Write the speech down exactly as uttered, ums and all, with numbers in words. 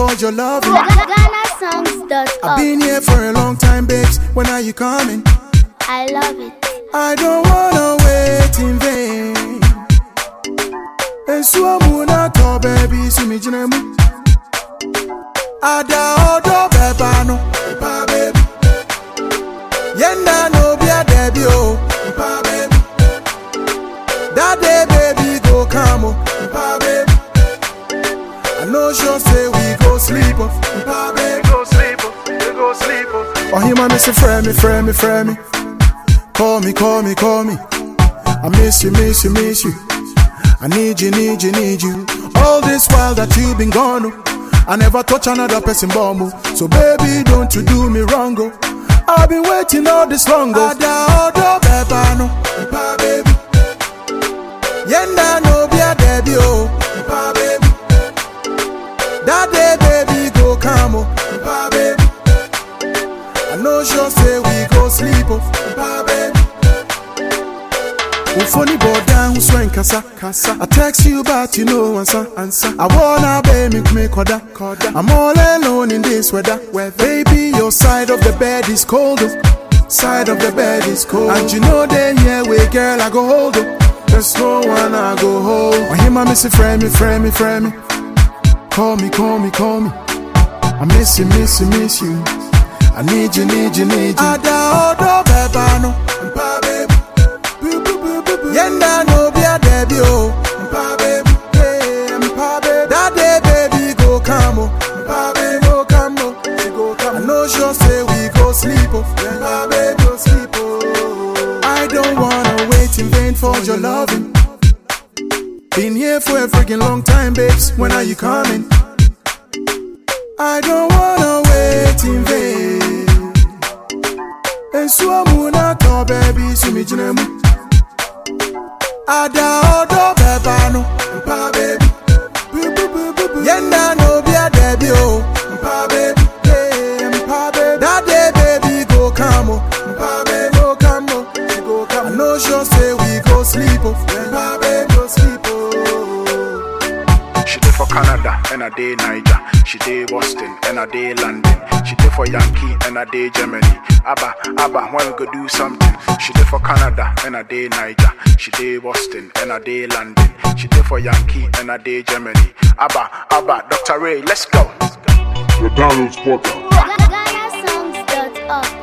for your love. Ghana songs dot org. I've been here for a long time, babes. When are you coming? I love it. I don't wanna wait in vain. Esu amuna to baby, see me jinemu. Ada odo beba no, pa baby. Yenda no be a debi o, pa baby. That day baby go come o, pa baby. I know sure say we go sleep o, pa baby. Go sleep o, we go sleep o. Oh him a miss friend me, friend me, friend me. Call me, call me, call me. I miss you, miss you, miss you. I need you, need you, need you. All this while that you've been gone, oh, I never touch another person bomb. Oh. So baby, don't you do me wrong, oh. I've been waiting all this long, oh. Ada odo beba no, pa baby. Yenda no be a debi oh, pa baby. That day baby go come oh, pa baby. I know sure say we go sleep oh, pa baby. Funny boy down, swing kasa kasa. I text you but you know answer answer. I wanna baby me koda koda. I'm all alone in this weather. Where baby your side of the bed is cold. Oh. Side of the bed is cold. And you know they here way girl I go hold. Oh. There's no one I go hold. I hear my missy friend me friend me friend me. Call me call me call me. I miss you miss you miss you. I need you need you need you. Ada odo beba no, pa baby. Yenda no be a debi oh, pa baby, yeah, pa baby. That day baby go come oh, pa baby go come oh, she go come. I know sure say we go sleep oh, pa baby go sleep oh. I don't wanna wait in vain for your loving. Been here for a freaking long time, babes. When are you coming? I don't wanna wait in vain. Esu amuna to baby, see me jinemu. Ada odo beba no, pa baby. Yenda no be a debi oh, pa baby. Yeah, pa baby. That day baby go come oh, pa baby go come oh, she go come. I know sure say we go sleep oh, pa baby go sleep oh. She did for Canada and a day Niger. She did Boston and a day London. She did for Yankee and a day Germany. Abba, Abba, when we go do something. She did for Canada and a day Niger. She did Boston and a day London. She did for Yankee and a day Germany. Abba, Abba, Doctor Ray, let's go. The Download Portal. Ghana songs dot org.